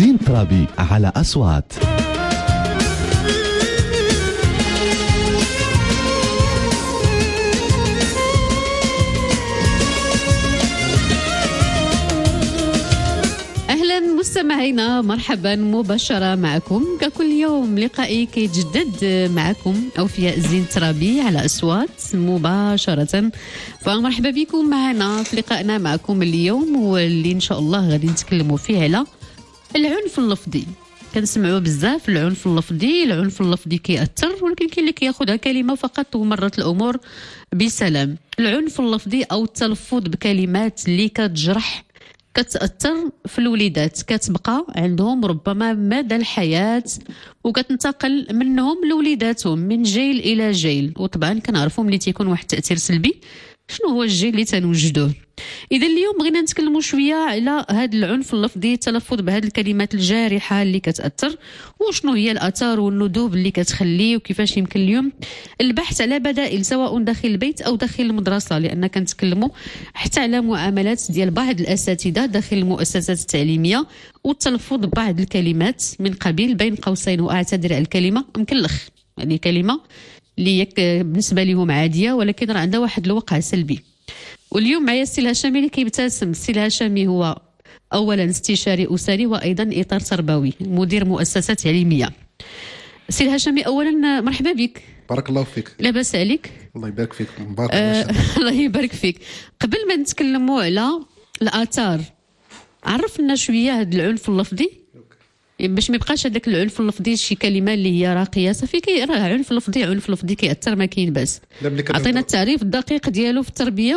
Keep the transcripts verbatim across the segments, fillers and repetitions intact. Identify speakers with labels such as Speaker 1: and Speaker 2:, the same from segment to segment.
Speaker 1: زين ترابي على أصوات.
Speaker 2: مستمعينا مرحبا مباشرة معكم ككل يوم لقائي كيتجدد معكم أوفياء زين ترابي على أصوات مباشرة. فمرحبا بكم معنا في لقائنا معكم اليوم، واللي إن شاء الله غادي نتكلموا فيه على العنف اللفظي. كنسمعوا بزاف العنف اللفظي، العنف اللفظي كيأثر، ولكن كاين اللي كياخذها كلمة فقط ومرت الأمور بسلام. العنف اللفظي أو التلفظ بكلمات اللي كتجرح كتأثر في الوليدات، كتبقى عندهم ربما مدى الحياة وكتنتقل منهم لوليداتهم من جيل إلى جيل. وطبعا كنعرفوا ملي تيكون واحد التأثير سلبي شنو هو الجيل اللي تنوجدوه. إذا اليوم بغينا نتكلموا شوية على هذا العنف اللفظي، التلفظ بهذه الكلمات الجارحة اللي كتأثر، وشنو هي الآثار والندوب اللي كتخليه، وكيفاش يمكن اليوم البحث على بدائل سواء داخل البيت أو داخل المدرسة، لأن كنتكلموا حتى على معاملات ديال بعض الأساتذة داخل المؤسسات التعليمية والتلفظ ببعض الكلمات من قبيل بين قوسين وأعتذر على الكلمة مكلخ، يعني كلمة اللي بالنسبة لهم عادية ولكن راه عندها واحد الوقع سلبي. واليوم معايا السي الهشامي اللي كيبتسم. السي الهشامي هو اولا استشاري اسري وايضا اطار تربوي، مدير مؤسسه تعليميه. السي الهشامي اولا مرحبا بك.
Speaker 3: بارك الله فيك.
Speaker 2: لاباس عليك؟
Speaker 3: الله يبارك فيك. مبارك
Speaker 2: آه الله يبارك فيك. قبل ما نتكلموا على الاثار، عرفنا شويه هذا العنف اللفظي باش ما يبقاش هذاك العنف اللفظي شي كلمه اللي هي راقيه صافي. كي راه عنف لفظي عنف لفظي كيأثر ما كاين باس. عطينا التعريف الدقيق ديالو في التربيه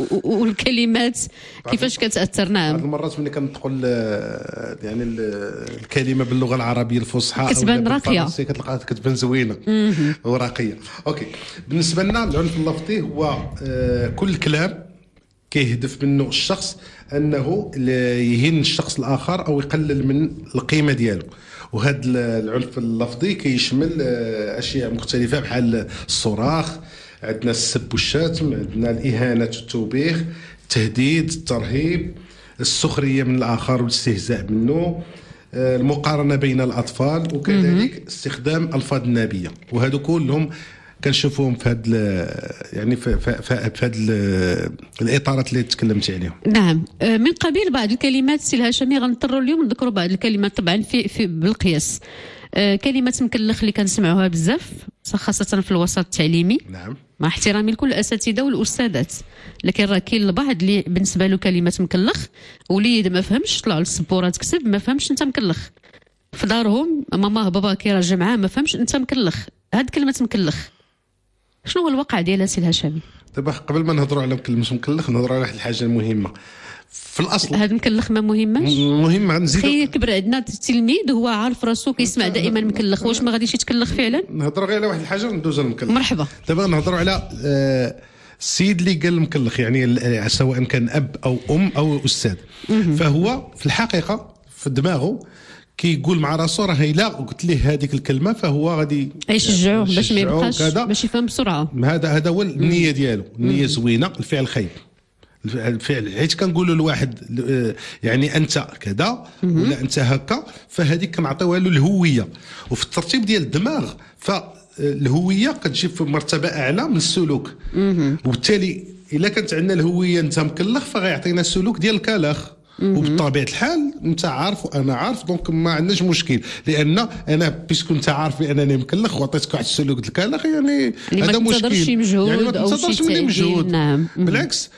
Speaker 2: والكلمات كيفاش كتأثر. نعم،
Speaker 3: بعض المرات ملي كنطقوا يعني الكلمه باللغه العربيه الفصحى
Speaker 2: كتبان راقيه،
Speaker 3: كتلقاها كتبان زوينه وراقيه. اوكي، بالنسبه لنا العنف اللفظي هو كل كلام كيهدف منه الشخص انه يهين الشخص الاخر او يقلل من القيمه ديالو. وهذا العنف اللفظي كيشمل اشياء مختلفه بحال الصراخ، عندنا السب والشتم، عندنا الاهانه والتوبيخ، التهديد، الترهيب، السخريه من الاخر والاستهزاء منه، المقارنه بين الاطفال، وكذلك استخدام الفاظ النابيه. وهذو كلهم كنشوفوهم في هذا يعني في في هذه الاطارات اللي تكلمت عليهم.
Speaker 2: نعم، من قبيل بعض الكلمات سي الهشامي غنضطروا اليوم نذكروا بعض الكلمات طبعا في في بالقياس. كلمه مكلخ اللي كنسمعوها بزاف خاصه في الوسط التعليمي.
Speaker 3: نعم،
Speaker 2: مع احترامي لكل الاساتذه والاستاذات، لكن راه كاين البعض اللي بالنسبه له كلمه مكلخ وليد ما فهمش، طلع للسبوره تكتب ما فهمش انت مكلخ، في دارهم ماما بابا كيراجع معاه ما فهمش انت مكلخ. هاد كلمه مكلخ شنو هو الواقع ديالها سي الهشامي؟
Speaker 3: دابا قبل ما نهضروا على كلمه مكلخ نهضروا على واحد الحاجه مهمه في الاصل.
Speaker 2: هذا مكلخ ما مهماش؟
Speaker 3: مهمه. نزيد
Speaker 2: خي كبر عندنا التلميذ هو عارف راسو كيسمع دائما مكلخ، واش ما غاديش يتكلخ فعلا؟
Speaker 3: نهضروا غير على واحد الحاجه وندوزوا للمكلخ.
Speaker 2: مرحبا.
Speaker 3: دابا نهضروا على آه السيد اللي قال المكلخ، يعني سواء كان اب او ام او استاذ، فهو في الحقيقه في دماغه كيقول مع راسو راه الا قلت ليه هذيك الكلمه فهو غادي
Speaker 2: يشجعوه باش ما يبقاش باش يفهم بسرعه.
Speaker 3: هذا هذا هو النيه ديالو، النيه زوينه، الفعل خير. الفعل حيت كنقولوا لواحد يعني انت كذا ولا انت هكا، فهذيك كنعطيوها له الهويه. وفي الترتيب ديال الدماغ فالهويه كتجي في مرتبه اعلى من السلوك، وبالتالي الا كانت عندنا الهويه انت مكلخ فغيعطينا السلوك ديال الكلخ. وبطبيعه الحال انت عارف وانا عارف، دونك ما عندناش مشكل، لان انا بيسكو انت عارف بانني مكلخ وعطيتك واحد السلوك الكلخ، يعني هذا مشكل،
Speaker 2: يعني
Speaker 3: ما تنتظرش مني مجهود.
Speaker 2: نعم.
Speaker 3: بالعكس،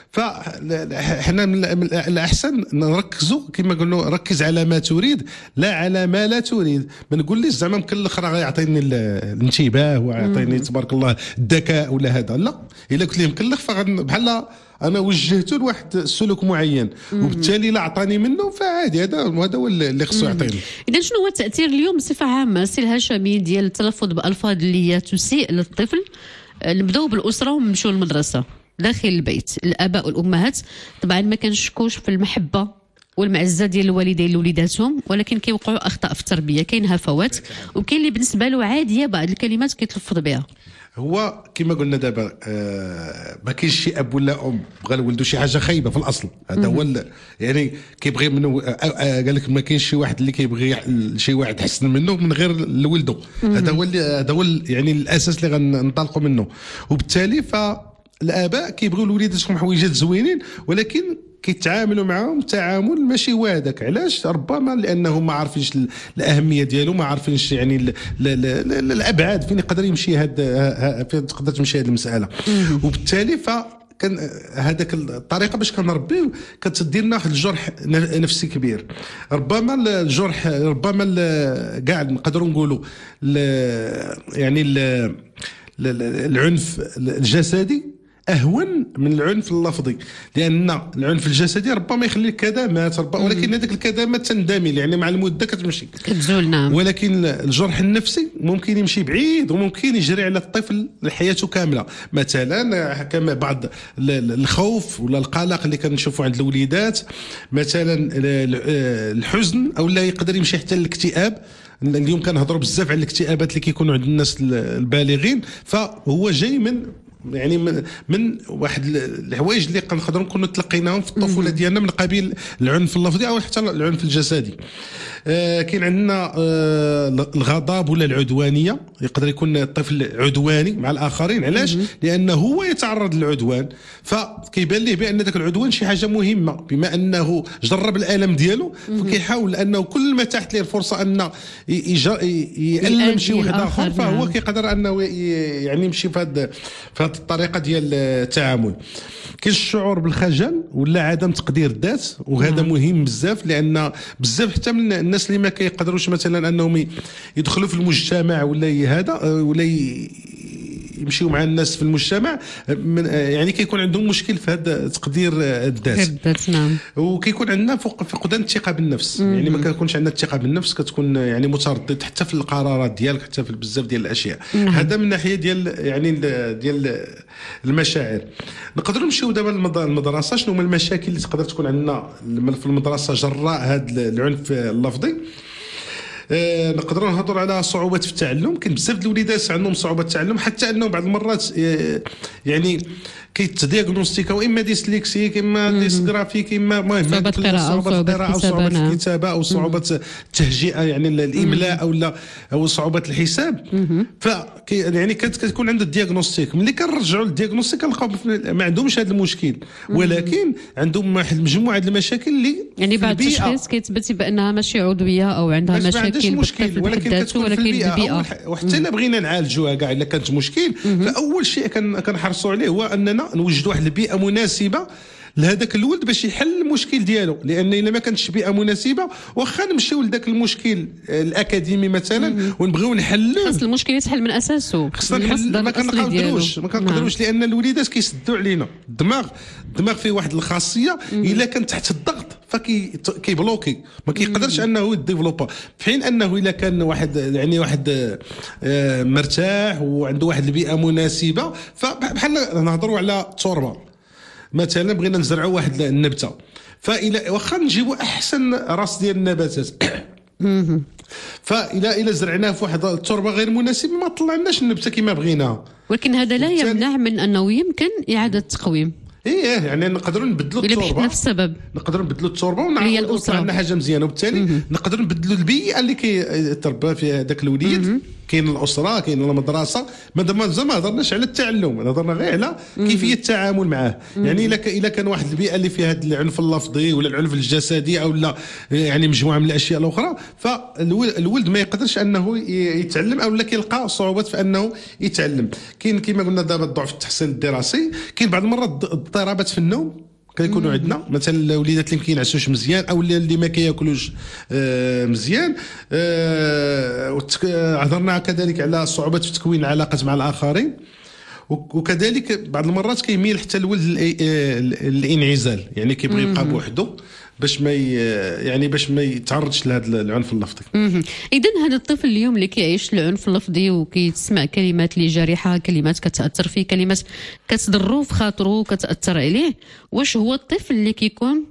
Speaker 3: فاحنا من الاحسن نركزوا كما قلنا، ركز على ما تريد لا على ما لا تريد. ما نقوليش زعما مكلخ راه غيعطيني الانتباه ويعطيني تبارك الله الذكاء ولا هذا، لا. الا قلت ليه مكلخ فبحال انا وجهته لواحد السلوك معين، وبالتالي لا عطاني منه فعادي، هذا هذا هو اللي خصو يعطيني.
Speaker 2: اذا شنو هو التاثير اليوم بصفه عامه سي الهشامي ديال التلفظ بالفاظ اللي هي تسيء للطفل؟ نبداو بالاسره ونمشيو للمدرسه. داخل البيت الاباء والامهات طبعا ما كنشكوش في المحبه والمعزه ديال الوالدين لوليداتهم، ولكن كيوقعوا اخطاء في التربيه، كاين هفوات وكاين اللي بالنسبه له عاديه بعض الكلمات كيتلفظ بها.
Speaker 3: هو كما قلنا دابا آه ما كاينش شي اب ولا ام بغى لولده شي حاجه خايبه في الاصل. هذا هو يعني كيبغي منه آه آه قال لك ما كاينش شي واحد اللي كيبغي شي واحد يحسن منه من غير لولده. هذا هو هذا هو يعني الاساس اللي غننطلقوا منه. وبالتالي فالاباء كيبغيو لوليداتهم حويجات زوينين، ولكن كيتعاملوا معاهم تعامل ماشي هو هذاك. علاش؟ ربما لانهم ما عارفينش الاهميه ديالو، ما عارفينش يعني ل ل ل الابعاد فين يقدر يمشي هذا، فين تقدر تمشي هذه المساله. وبالتالي ف كان هذاك الطريقه باش كنربيو كتدير لنا واحد الجرح نفسي كبير. ربما الجرح ربما كاع نقدروا نقولوا يعني العنف الجسدي اهون من العنف اللفظي، لان العنف الجسدي ربما يخلي لك كدمات، ولكن هذيك الكدمات تندمل يعني مع المده كتمشي
Speaker 2: كتزول. نعم.
Speaker 3: ولكن الجرح النفسي ممكن يمشي بعيد وممكن يجري على الطفل حياته كامله. مثلا كما بعض الخوف ولا القلق اللي كنشوفوا عند الوليدات، مثلا الحزن، او لا يقدر يمشي حتى الاكتئاب. اليوم كنهضروا بزاف على الاكتئابات اللي كيكونوا عند الناس البالغين، فهو جاي من يعني من, من واحد الحوايج اللي كنقدروا نكونوا تلقيناهم في الطفوله ديالنا من قبيل العنف اللفظي او حتى العنف الجسدي. آه كاين عندنا آه الغضب ولا العدوانيه. يقدر يكون الطفل عدواني مع الاخرين. علاش؟ لانه هو يتعرض للعدوان، فكيبان ليه بان ذاك العدوان شي حاجه مهمه، بما انه جرب الالم ديالو فكيحاول انه كل ما تحت ليه الفرصه انه يألم شي واحد اخر، فهو كيقدر انه يعني يمشي في هذا في هذه الطريقه ديال التعامل. كاين الشعور بالخجل ولا عدم تقدير الذات، وهذا مهم بزاف، لان بزاف حتى من الناس اللي ما كيقدروش مثلا انهم يدخلوا في المجتمع ولا هذا ولا يمشيوا مع الناس في المجتمع، من يعني كيكون عندهم مشكل في هذا تقدير الذات.
Speaker 2: نعم.
Speaker 3: وكيكون عندنا فقدان الثقه بالنفس. يعني ما كيكونش عندنا الثقه بالنفس، كتكون يعني متردد حتى في القرارات ديالك، حتى في بزاف ديال الاشياء. هذا من ناحيه ديال يعني ديال المشاعر. نقدروا نمشيو دابا للمدرسه. شنو هما المشاكل اللي تقدر تكون عندنا في المدرسه جراء هذا العنف اللفظي؟ آه نقدروا نهضروا على صعوبات في التعلم. كاين بزاف د الوليدات عندهم صعوبات في التعلم، حتى انه بعض المرات آه يعني كيتدياغنوستيكاو اما ديسليكسيك اما ديسغرافيك، اما المهم
Speaker 2: صعوبة القراءه
Speaker 3: او صعوبه الكتابه او صعوبه التهجئه يعني الاملاء او لا او صعوبه الحساب. ف يعني كتكون عنده الدياغنوستيك. ملي كنرجعوا للدياغنوستيك كنلقاو ما عندهمش هذا المشكل، ولكن عندهم واحد المجموعه د المشاكل اللي
Speaker 2: يعني بعض التشخيص كيتثبت بانها ماشي عضويه او عندها مشاكل
Speaker 3: مشكل، ولكن كتكون ولكن في البيئه. وحتى الا بغينا نعالجوها كاع الا كانت مشكل، فاول شيء كنحرصوا عليه هو اننا نوجدوا واحد البيئه مناسبه لهذاك الولد باش يحل المشكل ديالو. لان الا ما كانتش بيئه مناسبه، واخا نمشيو لذاك المشكل الاكاديمي مثلا ونبغيو نحلوه،
Speaker 2: خاص المشكل يتحل من اساسه.
Speaker 3: خصنا ما كنقدروش ما كنقدروش لان الوليدات كيسدوا علينا. الدماغ الدماغ فيه واحد الخاصيه الا كان تحت الضغط فكي كيبلوكي، ما كيقدرش انه يديفلوبا. في حين انه الا كان واحد يعني واحد مرتاح وعنده واحد البيئه مناسبه، فبحال نهضروا على التربه مثلا، بغينا نزرعوا واحد النبته، فإلى واخا نجيبوا احسن راس ديال النباتات فإلى إلى زرعناه في واحد التربه غير مناسبه ما طلعناش النبته كما بغيناها.
Speaker 2: ولكن هذا لا يمنع من انه يمكن اعاده التقويم.
Speaker 3: ايه يعني نقدروا نبدلوا التربه
Speaker 2: نفس السبب،
Speaker 3: نقدروا نبدلوا التربه ونعرفوا عندنا حاجه مزيانه، وبالتالي نقدروا نبدلوا البيئه اللي كيتربى فيها ذاك الوليد. كاين الاسره، كاين المدرسه. مادام ما هضرناش على التعلم، هضرنا غير على كيفيه التعامل معاه. يعني الا الا كان واحد البيئه اللي فيها هذا العنف اللفظي ولا العنف الجسدي او لا يعني مجموعه من الاشياء الاخرى، فالولد ما يقدرش انه يتعلم او لا كيلقى صعوبات في انه يتعلم. كاين كما قلنا دابا الضعف التحصيل الدراسي. كاين بعض المرات اضطرابات في النوم كيكونوا عندنا، مثلا الوليدات اللي ما كينعسوش مزيان او اللي ما كياكلوش آه مزيان. آه هضرنا كذلك على الصعوبات في تكوين العلاقات مع الاخرين، وكذلك بعض المرات كيميل حتى الولد الانعزال، يعني كيبغي يبقى بوحده باش ما يعني باش ما يتعرضش لهذا العنف اللفظي.
Speaker 2: اذا هذا الطفل اليوم اللي كيعيش العنف اللفظي وكيسمع كلمات اللي جارحه، كلمات كتاثر فيه، كلمات كتضرو في خاطره وكتاثر عليه، واش هو الطفل اللي كيكون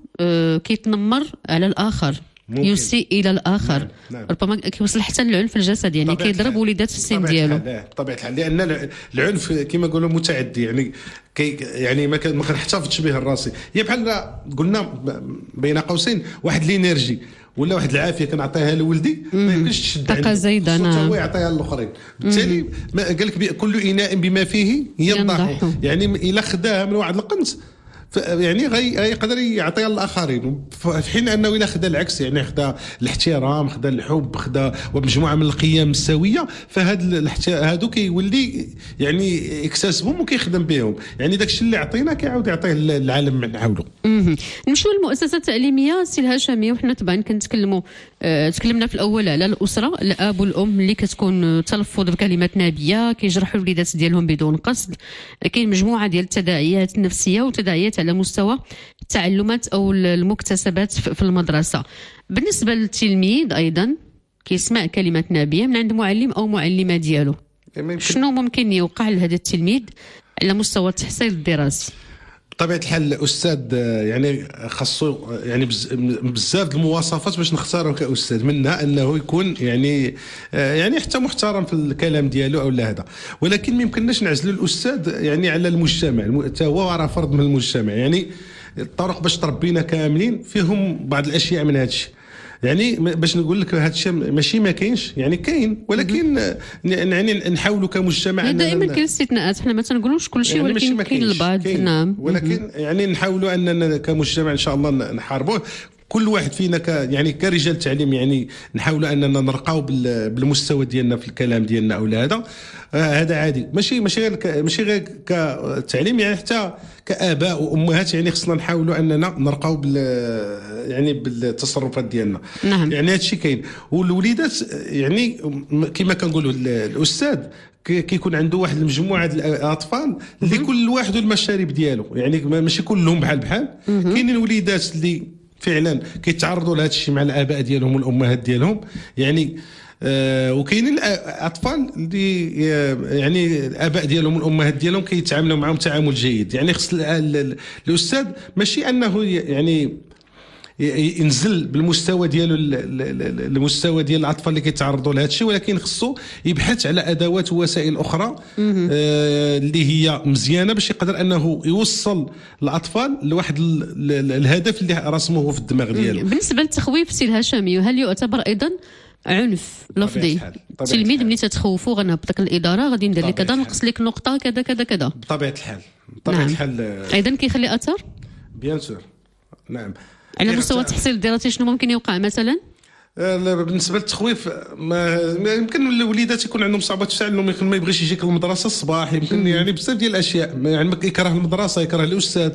Speaker 2: آه كيتنمر على الاخر،
Speaker 3: ممكن.
Speaker 2: يسيء الى الاخر.
Speaker 3: نعم. نعم.
Speaker 2: ربما كيوصل حتى للعنف الجسدي، يعني كيضرب وليدات في السن ديالو.
Speaker 3: بطبيعه الحال، لان العنف كما نقولوا متعدي، يعني كي يعني ما ما كنحتفظش به الراسي. هي بحال قلنا بين قوسين واحد الانرجي ولا واحد العافيه كنعطيها لولدي ما يمكنش تشد
Speaker 2: طاقه زايده،
Speaker 3: نعم،
Speaker 2: نعم،
Speaker 3: هو يعطيها للاخرين. بالتالي قال لك كل اناء بما فيه ينضح، يعني الا خداها من واحد القنت يعني غيقدر يعطيها للاخرين، في حين انه الا خدا العكس، يعني خدا الاحترام، خدا الحب، خدا ومجموعه من القيم السويه، فهاد هادو كيولي يعني يكتسبهم وكيخدم بهم، يعني داكشي اللي عطينا كيعاود يعطيه العالم من حوله.
Speaker 2: نمشيو للمؤسسه التعليميه سي الهاشمي، وحنا طبعا كنتكلموا آه تكلمنا في الاول على الاسره، الاب والام اللي كتكون تلفظ بكلمات نابيه كيجرحوا الوليدات ديالهم بدون قصد. كاين مجموعه ديال التداعيات النفسيه وتداعيات على مستوى التعلمات او المكتسبات في المدرسه. بالنسبه للتلميذ ايضا كيسمع كلمات نابيه من عند معلم او معلمه ديالو، شنو ممكن يوقع لهذا التلميذ على مستوى التحصيل الدراسي؟
Speaker 3: بطبيعه الحال الاستاذ يعني خاصو يعني بزاف المواصفات باش نختاروا كاستاذ، منها انه يكون يعني يعني حتى محترم في الكلام ديالو او لا هذا، ولكن ما يمكنناش نعزلوا الاستاذ يعني على المجتمع، حتى هو راه فرد من المجتمع. يعني الطرق باش تربينا كاملين فيهم بعض الاشياء من هذا الشيء، يعني باش نقول لك هذا الشيء ماشي ما كاينش، يعني كاين، ولكن يعني نحاولوا كمجتمع
Speaker 2: دائما كاين استثناءات، حنا ما تنقولوش كل شيء، يعني ولكن كاين البعض. نعم،
Speaker 3: ولكن يعني نحاولوا اننا كمجتمع ان شاء الله نحاربوه. كل واحد فينا ك يعني كرجال تعليم يعني نحاولوا اننا نرقاو بالمستوى ديالنا في الكلام ديالنا او هذا آه هذا عادي، ماشي ماشي غير ماشي غير كتعليم، يعني حتى كاباء وامهات يعني خصنا نحاولوا اننا نرقاو بال يعني بالتصرفات ديالنا.
Speaker 2: نعم.
Speaker 3: يعني هذا الشيء كاين، والوليدات يعني كما كنقولوا الاستاذ كيكون عنده واحد المجموعه ديال الاطفال اللي كل واحد والمشارب ديالو، يعني ماشي كلهم بحال بحال. كاينين وليدات اللي فعلا كيتعرضوا لهذا الشيء مع الاباء ديالهم والامهات ديالهم، يعني آه وكاينين الاطفال اللي يعني الاباء ديالهم والامهات ديالهم كيتعاملوا معهم تعامل جيد. يعني خص الاستاذ ماشي انه يعني ينزل بالمستوى ديالو المستوى ديال الاطفال اللي كيتعرضوا لهذا الشيء، ولكن خصو يبحث على ادوات ووسائل اخرى آه اللي هي مزيانه باش يقدر انه يوصل الاطفال لواحد الهدف اللي رسمه في الدماغ ديالو.
Speaker 2: بالنسبه للتخويف سي الهاشمي، هل يعتبر ايضا عنف لفظي؟ التلميذ ملي تتخوفوا غنهبطك الاداره، غادي ندير لك كذا، نقص لك نقطه كذا كذا كذا.
Speaker 3: بطبيعه الحال بطبيعه
Speaker 2: نعم.
Speaker 3: الحال
Speaker 2: ايضا كيخلي اثر
Speaker 3: بيان سور. نعم.
Speaker 2: على مستوى التحصيل الدراسي شنو ممكن يوقع مثلا؟
Speaker 3: بالنسبه للتخويف ما يمكن الوليدات يكون عندهم صعوبات في التعلم، يمكن ما يبغيش يجيك للمدرسه الصباح، يمكن يعني بزاف ديال الاشياء، يعني يكره المدرسه، يكره الاستاذ،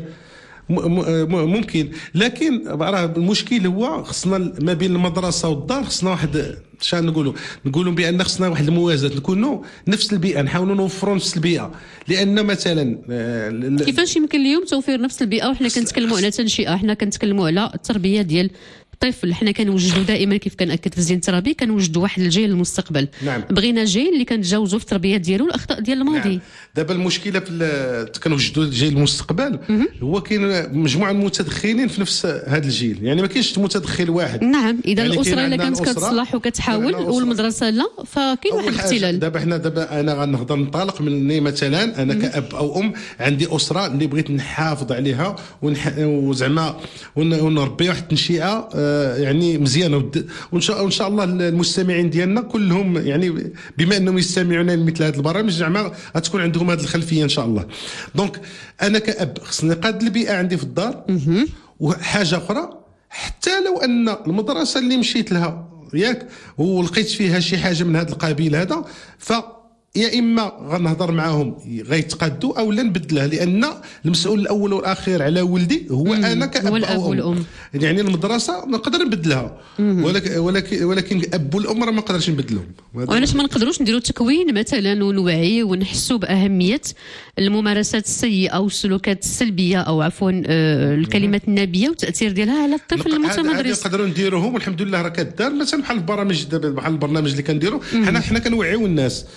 Speaker 3: ممكن. لكن راه المشكل هو خصنا ما بين المدرسه والدار خصنا واحد شان نقولوا نقولوا بان خصنا واحد الموازاه، نكونوا نفس البيئه، نحاولوا نوفروا نفس البيئه. لان مثلا
Speaker 2: كيفاش يمكن اليوم توفير نفس البيئه وحنا كنتكلموا على تنشئه، حنا كنتكلموا على التربيه ديال الطفل، حنا كنوجدوا دائما كيف كنأكد في الزين الترابي كنوجدوا واحد الجيل المستقبل.
Speaker 3: نعم.
Speaker 2: بغينا جيل اللي كنتجاوزوا في التربيه ديالو الاخطاء ديال الماضي.
Speaker 3: نعم. دابا المشكله في كنوجدوا جيل المستقبل هو كاين مجموعه من المتدخلين في نفس هذا الجيل، يعني ما كاينش متدخل واحد.
Speaker 2: نعم، اذا
Speaker 3: يعني
Speaker 2: الاسره الا كانت كتصلح وكتحاول والمدرسه لا، فكاين واحد الاختلال.
Speaker 3: دابا حنا دابا انا غنهضر ننطلق من مثلا انا كاب او ام عندي اسره اللي بغيت نحافظ عليها وزعما ونربي واحد التنشئه آه يعني مزيانه، وان شاء وان شاء الله المستمعين ديالنا كلهم يعني بما انهم يستمعون لمثل هذه البرامج زعما غتكون عندهم هذه الخلفيه ان شاء الله. دونك انا كاب خصني قاد البيئه عندي في الدار. وحاجه اخرى، حتى لو ان المدرسه اللي مشيت لها ياك ولقيت فيها شي حاجه من هذا القبيل هذا، ف يا اما غنهضر معاهم غيتقادوا او لا نبدلها، لان المسؤول الاول والاخير على ولدي هو انا كاب
Speaker 2: هو الاب والام.
Speaker 3: يعني المدرسه نقدر نبدلها، ولكن ولكن ولكن اب والام ما نقدرش نبدلهم.
Speaker 2: وعلاش ما نقدروش نديروا تكوين مثلا ونوعي ونحسوا باهميه الممارسات السيئه والسلوكات السلبيه او عفوا آه الكلمات النابيه والتاثير ديالها على الطفل المتمدرس؟
Speaker 3: نقدروا نديروهم والحمد لله راه كدار، مثلا بحال البرامج دابا بحال البرنامج اللي كنديروا حنا حنا كنوعيو الناس، ولكن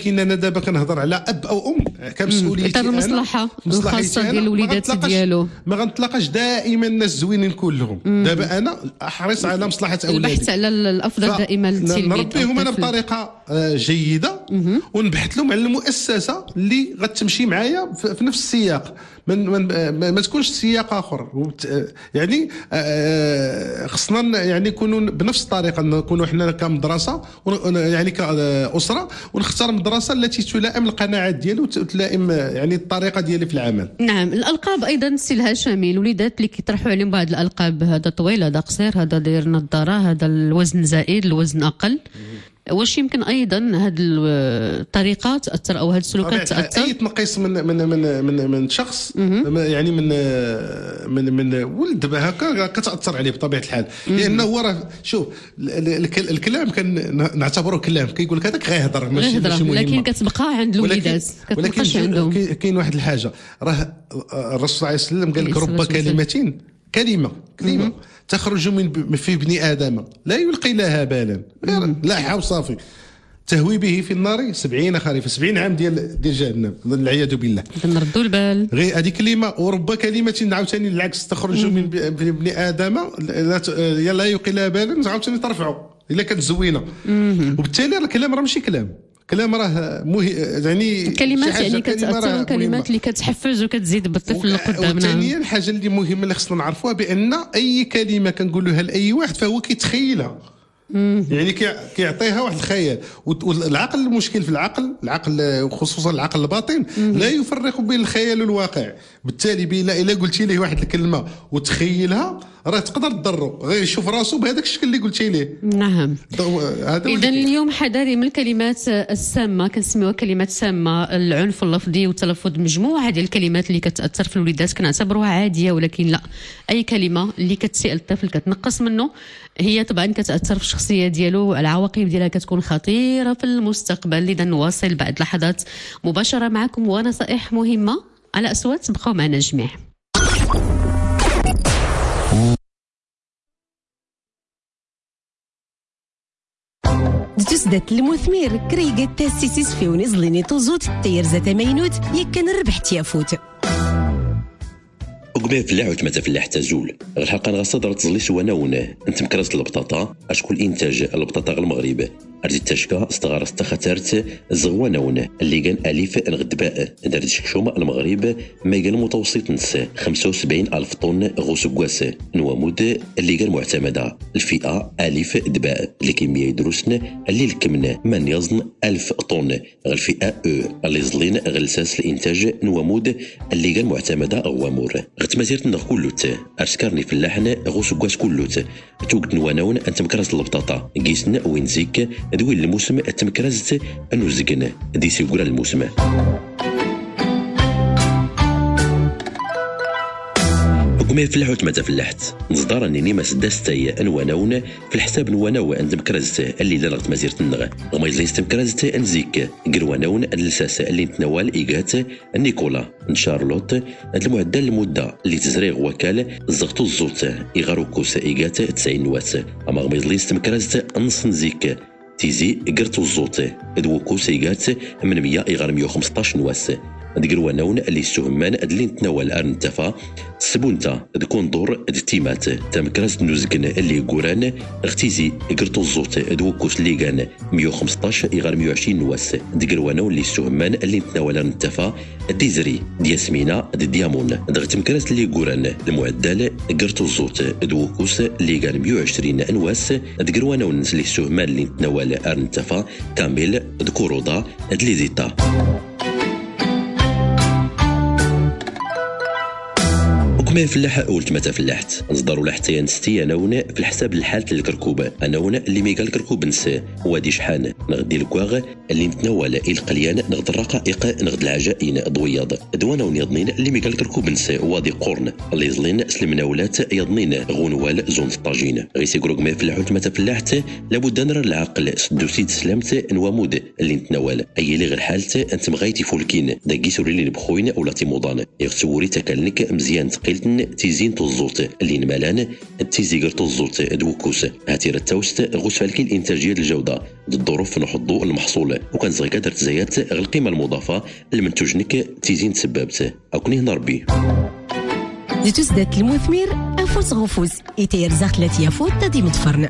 Speaker 3: ولكن انا دابا كنهضر على اب او ام كمسؤوليتي
Speaker 2: انا المصلحه الخاصه ديال الوليدات ديالو.
Speaker 3: ما غنتلاقاش دائما الناس زوينين كلهم. دابا انا احرص على مصلحه اولادي،
Speaker 2: البحث على الافضل دائما للتلميذ،
Speaker 3: نربيهم انا بطريقه جيده ونبحث لهم على المؤسسه اللي غتمشي معايا في نفس السياق، من ما, ما تكونش سياق اخر. يعني خصنا يعني نكونوا بنفس الطريقه، نكونوا حنا كمدرسه يعني كاسره، ونختار مدرسه التي تلائم القناعات ديالي وتلائم يعني الطريقه ديالي في العمل.
Speaker 2: نعم. الالقاب ايضا سي الهاشمي، الوليدات اللي كيطرحوا عليهم بعض الالقاب، هذا طويل، هذا قصير، هذا داير نظاره، هذا الوزن زائد، الوزن اقل. واش يمكن ايضا هذه الطريقه تاثر او هذه السلوكات تاثر؟
Speaker 3: اي تنقيس من من من من, من شخص يعني من من من ولد هكا كتاثر عليه بطبيعه الحال، لانه هو راه شوف الكلام كان نعتبره كلام، كيقول لك هذاك غيهضر ماشي ماشي مهم،
Speaker 2: لكن كتبقى عند الوليدات، كتبقاش عندهم.
Speaker 3: كاين واحد الحاجه، راه الرسول صلى الله عليه وسلم قال لك رب كلمتين كلمه كلمه تخرج من في ابن آدم لا يلقي لها بالا، لا وصافي تهوي به في النار سبعين خريف، سبعين عام ديال ديال جهنم، والعياذ بالله.
Speaker 2: نردوا البال
Speaker 3: غير هذه كلمه. ورب كلمه عاوتاني العكس، تخرج من ابن آدم لا لا يلقي لها بالا، عاوتاني ترفعوا الا كانت زوينه. وبالتالي الكلام راه ماشي كلام، كلام راه مهم، يعني
Speaker 2: كلمات يعني كتاثر، كلمات اللي كتحفز وكتزيد بالطفل لقدام.
Speaker 3: والثانيه الحاجه اللي مهمه اللي خصنا نعرفوها، بان اي كلمه كنقولوها لاي واحد فهو كيتخيلها، يعني كيعطيها واحد الخيال. والعقل، المشكل في العقل، العقل خصوصا العقل الباطن لا يفرق بين الخيال والواقع. بالتالي بلا الا قلتي ليه واحد الكلمه وتخيلها راه تقدر تضره، غير يشوف راسو بهذاك الشكل اللي قلتي ليه.
Speaker 2: نعم. اذا اليوم حذاري من الكلمات السامه، كنسميوها كلمات سامه، العنف اللفظي وتلفظ مجموعه ديال الكلمات اللي كتاثر في الوليدات كنعتبروها عاديه، ولكن لا، اي كلمه اللي كتسيء الطفل كتنقص منه هي طبعا كتاثر في الشخصيه ديالو، العواقب ديالها كتكون خطيره في المستقبل. اذا نواصل بعد لحظات مباشره معكم ونصائح مهمه على أصوات. بقوا معنا الجميع.
Speaker 4: تسدت المثمر كريقة تاسيسيس في ونزليني توزوت تير زات مينوت يكن ربح تيافوت
Speaker 5: وقبل فلاح وتمتا فلاح تزول الحلقه نغصدر تزلي سواناون انت مكرز البطاطا اشكون انتاج البطاطا المغرب ارجي التشكا استغار استخاترت زغواناون اللي كان الف الغدباء دارت شكشوم المغرب ما كان متوسط نص خمسة وسبعين الف طن غوس كواس نوامود اللي كان معتمده الفئه الف دباء الكميه يدرسن اللي الكمن من يزن ألف طن الفئه او اللي زلين غلساس الانتاج نوامود اللي كان معتمده غوامور غتمازيرت نغ كلوت اشكرني في اللحن غوس كواس كلوت توقد نواناون انت مكرز البطاطا قيسن وينزيك دوي الموسم التمكرزت انو زقنا دي سيقول الموسم. حكمي فلاح وتمتا فلاحت نصدر انني ما سداستي انواناون في الحساب نواناو عند مكرزت اللي لا غت مازيرت النغ وما يزليس تمكرزت انزيك قرواناون الساس اللي نتناول ايغات نيكولا شارلوت هاد المعدل المده اللي تزريغ وكال زغتو الزوت ايغاروكوس ايغات تسعين نوات اما ما يزليس تمكرزت نص نزيك تيزي قرتو الزوت ادوكو سيغات من مية إغار مية وخمسطاش نواس دقرواناون اللي استهمان اللي نتناول ارن تفا سبونتا دكوندور دتيمات تمكرز نوزقن اللي قوران اختيزي قرتو الزوت ادوكو سليغان مية وخمسطاش إغار مية وعشرين نواس دقرواناون اللي استهمان اللي نتناول ارن تفا ديزري دياسمينا ديامون دغت مكرز اللي قوران المعدل قرتو الزوت ادوكوس ليغان مية وعشرين نواس دقرواناون اللي استهمان اللي نتناول ارن تفا كامل دكورودا دليزيتا. ما فلاح اول تمتا فلاحت نصدروا لحتى نستي اناون في الحساب الحالة الكركوب اناون اللي ميقال الكركوب نسى وادي شحان نغدي الكواغ اللي نتناول القليان نغد الرقائق نغد العجائن ضوياض دواناون يضنين اللي ميقال الكركوب نسى وادي قرن اللي يظلين سلمناولات يضنين غونوال زون الطاجين غيسي كروك ما فلاح تمتا فلاحت لابد نرى العقل سدوسيد سلامت نوامود اللي نتناول اي اللي غير حالته انت مغايتي فولكين داكي سوري لي بخوين ولا تيموضان يغتوري تكلنك مزيان تقيل تيزيتن تيزين توزوت اللي نمالان تيزيقر توزوت دوكوس هاتير التوست غوش فالكي الانتاجيه الجوده ضد الظروف نحضو المحصول وكان زغيكا درت زيات القيمه المضافه لمنتوجنك تيزين تسببت او كنيه نربي
Speaker 4: زيتوس دات المثمر انفوس غفوز يتير زاخت لاتيا فوت تدي متفرن.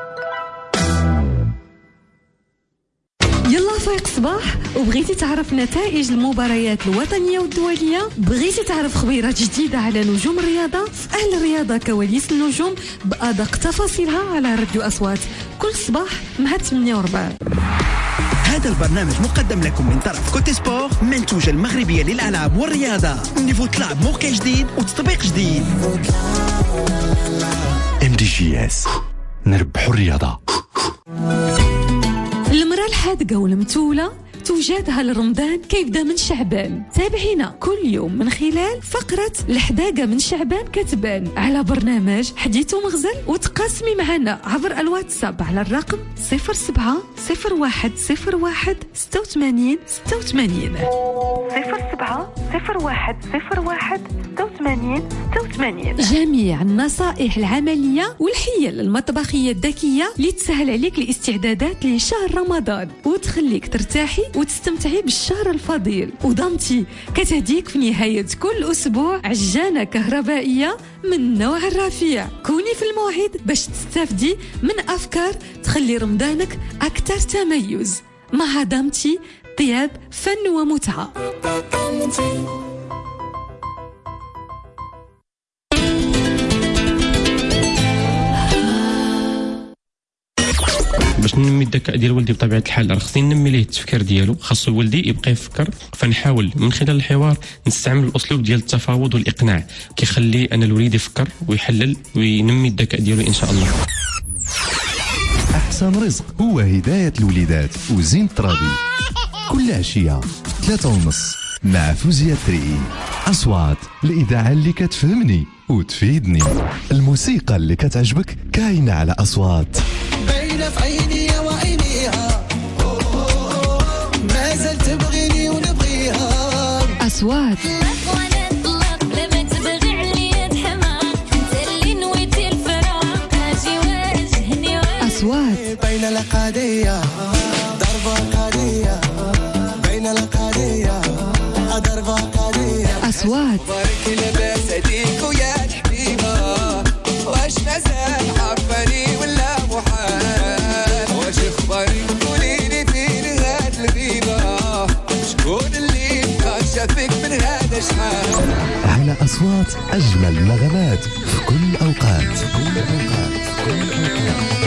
Speaker 6: يلا فايق صباح وبغيتي تعرف نتائج المباريات الوطنية والدولية، بغيتي تعرف خبيرات جديدة على نجوم الرياضة، سأل الرياضة كواليس النجوم بأدق تفاصيلها على راديو أصوات كل صباح مع ثمانية وربع.
Speaker 7: هذا البرنامج مقدم لكم من طرف كوتي سبور، منتوجة المغربية للألعاب والرياضة. نيفو تلعب موقع جديد وتطبيق جديد.
Speaker 1: ام دي جي اس نربحوا الرياضة.
Speaker 6: المرأة الحادقة والمتولة توجدها لرمضان كيبدا من شعبان. تابعينا كل يوم من خلال فقرة الحداقة من شعبان كتبان على برنامج حديث ومغزل، وتقاسمي معنا عبر الواتساب على الرقم صفر سبعة صفر واحد صفر واحد ستة وثمانين ستة وثمانين صفر سبعة صفر واحد صفر واحد ستة وثمانين ستة وثمانين. جميع النصائح العملية والحيل المطبخية الذكية اللي تسهل عليك الاستعدادات لشهر رمضان وتخليك ترتاحي وتستمتعي بالشهر الفضيل. وضمتي كتهديك في نهاية كل أسبوع عجانة كهربائية من نوع الرفيع. كوني في الموعد باش تستافدي من أفكار تخلي رمضانك أكثر تميز مع ضمتي طياب فن ومتعة.
Speaker 8: باش ننمي الذكاء ديال ولدي بطبيعه الحال راه خصني ننمي ليه التفكير ديالو، خاصو ولدي يبقى يفكر. فنحاول من خلال الحوار نستعمل الاسلوب ديال التفاوض والاقناع كيخلي انا الوليد يفكر ويحلل وينمي الذكاء ديالو ان شاء الله.
Speaker 1: أحسن رزق هو هداية الوليدات وزين الترابي كل عشية ثلاثة ونص مع فوزية تريئي. أصوات الإذاعة اللي كتفهمني وتفيدني، الموسيقى اللي كتعجبك كاينة على أصوات.
Speaker 9: باينة في عيني وعينيها ما زلت تبغيني ونبغيها.
Speaker 6: أصوات أصوات
Speaker 9: بين القضية ضربة قضية بين القضية ضربة قضية.
Speaker 6: أصوات
Speaker 9: بارك لباس هديك ويا الحبيبة واش مازال عبالي ولا محال واش اخباري قوليلي فين هاد الغيبة شكون اللي كان شافك من هذا شحال.
Speaker 1: على أصوات أجمل النغمات في كل الأوقات كل الأوقات كل الأوقات.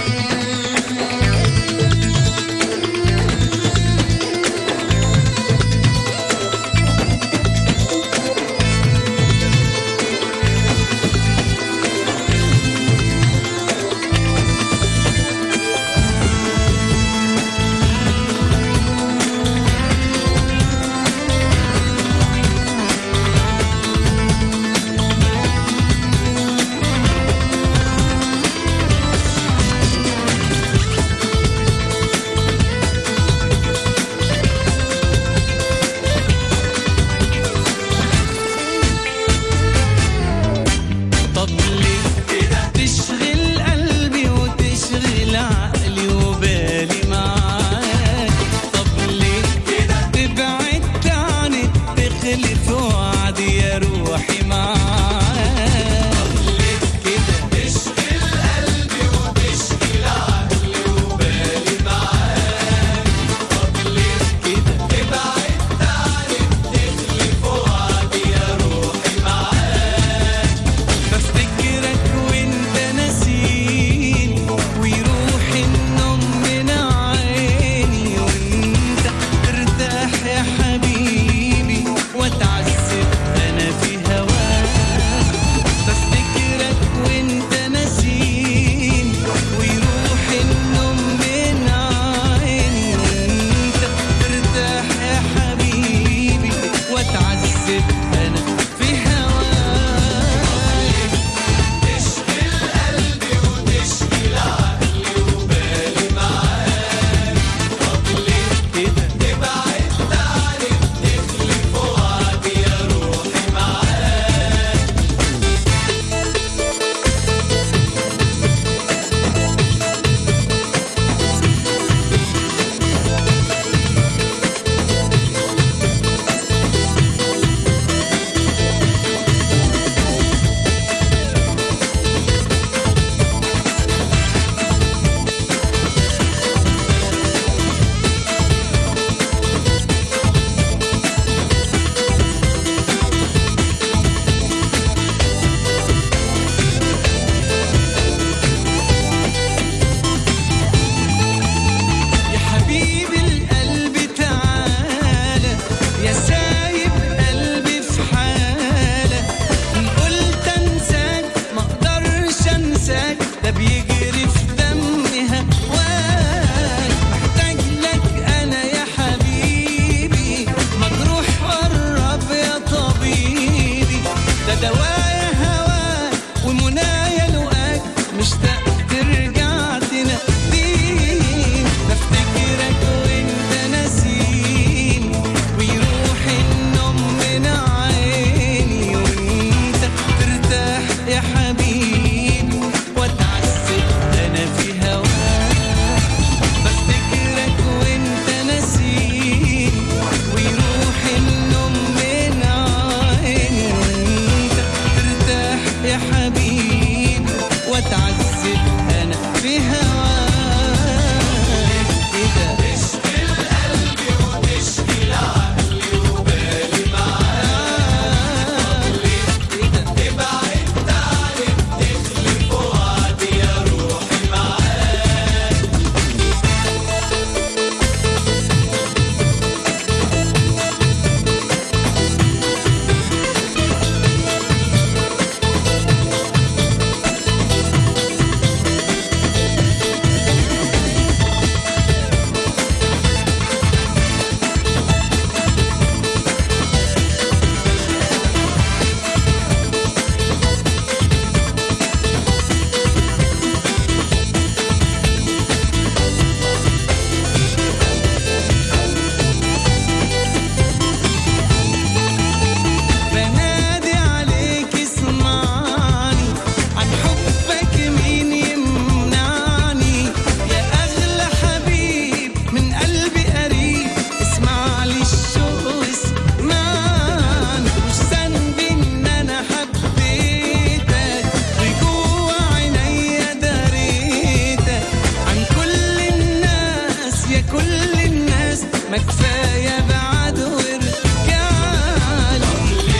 Speaker 9: ما كفاية بعد ورجالي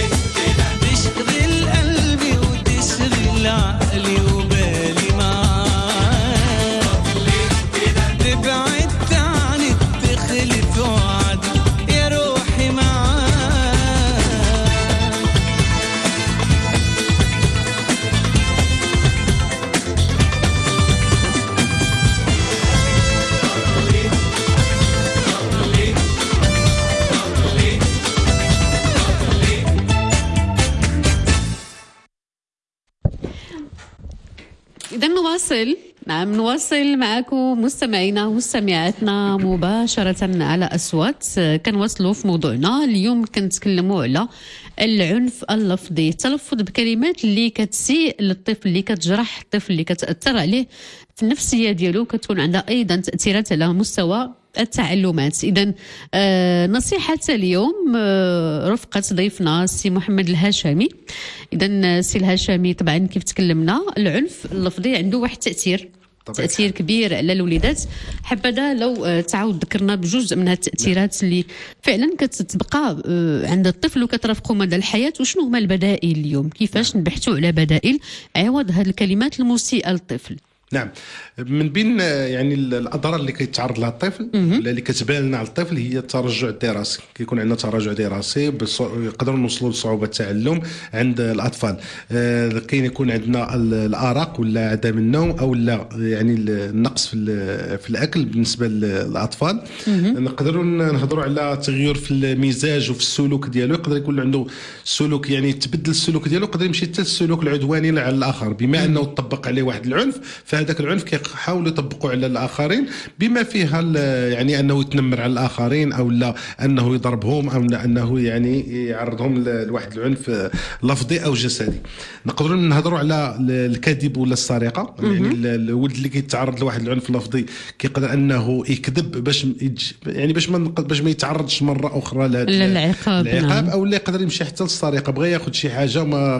Speaker 9: تشغل قلبي وتشغل عقلي وبالي معاك تبعد عني تخلف وعدي يا روحي معاك
Speaker 2: إذا نواصل نعم نواصل معكم مستمعينا ومستمعاتنا مباشرة على أصوات. كنواصلوا في موضوعنا اليوم. كنتكلموا على العنف اللفظي، التلفظ بكلمات اللي كتسيء للطفل، اللي كتجرح الطفل، اللي كتأثر عليه في النفسية ديالو، كتكون عندها أيضا تأثيرات على مستوى التعلمات. إذا آه نصيحة اليوم آه رفقة ضيفنا السي محمد الهاشمي. إذا السي الهاشمي طبعا كيف تكلمنا العنف اللفظي عنده واحد التأثير طبعا. تأثير كبير على الوليدات. حبذا لو آه تعاود ذكرنا بجزء من التأثيرات اللي فعلا كتبقى آه عند الطفل وكترافقه مدى الحياة، وشنو هما البدائل اليوم، كيفاش نبحثوا على بدائل عوض هذه الكلمات المسيئة للطفل.
Speaker 3: نعم، من بين يعني الاضرار اللي كيتعرض لها الطفل ولا اللي كتبان لنا على الطفل هي التراجع الدراسي. كيكون عندنا تراجع دراسي يقدروا نوصلوا لصعوبه التعلم عند الاطفال. آه كاين يكون عندنا الارق ولا عدم النوم او لا يعني النقص في في الاكل بالنسبه للاطفال. نقدروا نهضروا على تغير في المزاج وفي السلوك ديالو. يقدر يكون عنده سلوك يعني تبدل السلوك ديالو، يقدر يمشي حتى السلوك العدواني على الاخر، بما انه طبق عليه واحد العنف فهذاك العنف كيحاولوا يطبقوا على الاخرين، بما فيها يعني انه يتنمر على الاخرين او لا انه يضربهم او انه يعني يعرضهم لواحد العنف لفظي او جسدي. نقدروا نهضروا على الكذب ولا السرقه. يعني الولد اللي كيتعرض لواحد العنف لفظي كيقدر انه يكذب باش يعني باش ما باش ما يتعرضش مره اخرى لهذا
Speaker 2: العقاب,
Speaker 3: العقاب او اللي يقدر يمشي حتى للسرقه. بغى ياخذ شي حاجه ما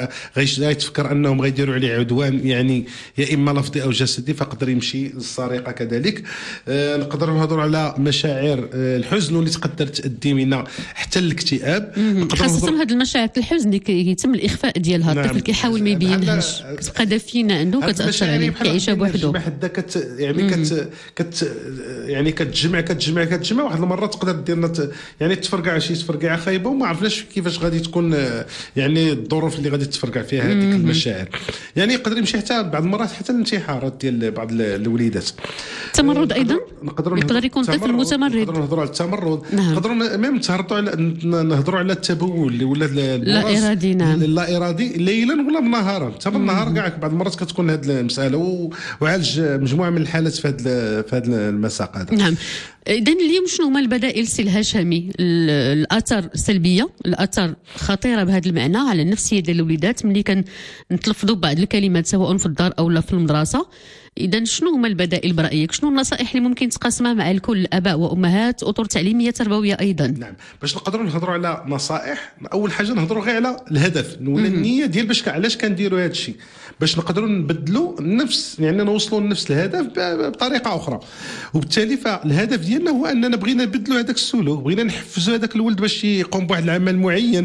Speaker 3: غيتفكر انهم غيديروا عليه عدوان يعني يا اما لفظي او جسدي فقدر يمشي للسرقه كذلك. آه نقدروا نهضروا على مشاعر آه الحزن واللي تقدر تؤدي منا حتى الاكتئاب.
Speaker 2: خاصه هذه المشاعر الحزن اللي كيتم الاخفاء ديالها. نعم. الطفل كيحاول ما يبينهاش، كتبقى دافينه عنده، كتاثر عليه، كيعيشها بوحده.
Speaker 3: حدا كت يعني كت كت يعني كتجمع كتجمع كتجمع واحد المره تقدر دير يعني تفرقع شي تفرقعه خايبه وما عرفناش كيفاش غادي تكون يعني الظروف اللي غادي تفرقع فيها هذيك المشاعر. يعني يقدر يمشي حتى بعض المرات حتى الانتحارات ديال بعض الوليدات.
Speaker 2: التمرد ايضا يقدر يكون طفل متمرد.
Speaker 3: نقدروا نهضروا على التمرد. نقدروا ميم نتهضروا على نهضروا على التبول ولا
Speaker 2: لا ارادي. نعم،
Speaker 3: لا ارادي ليلا ولا نهارا. حتى بالنهار كاع بعض المرات كتكون هذه المساله، وعالج مجموعه من الحالات في هذا في هذا المساق هذا.
Speaker 2: نعم. إذن اليوم شنو هما البدائل سي الهاشمي؟ الآثار السلبية، الآثار خطيرة بهذا المعنى على النفسية ديال الوليدات ملي كنتلفظوا بعض الكلمات سواء في الدار أو لا في المدرسة. إذن شنو هما البدائل برأيك؟ شنو النصائح اللي ممكن تقاسمها مع الكل، الآباء وأمهات، أطر تعليمية تربوية أيضا؟
Speaker 3: نعم، باش نقدروا نهضروا على نصائح، أول حاجة نهضروا غير على الهدف ولا النية ديال باش علاش كنديروا هذا الشيء، باش نقدروا نبدلوا النفس يعني نوصلوا لنفس الهدف بطريقة أخرى. وبالتالي فالهدف ديالنا هو أننا بغينا نبدلوا هذاك السلوك، بغينا نحفزوا هذاك الولد باش يقوم بواحد العمل معين.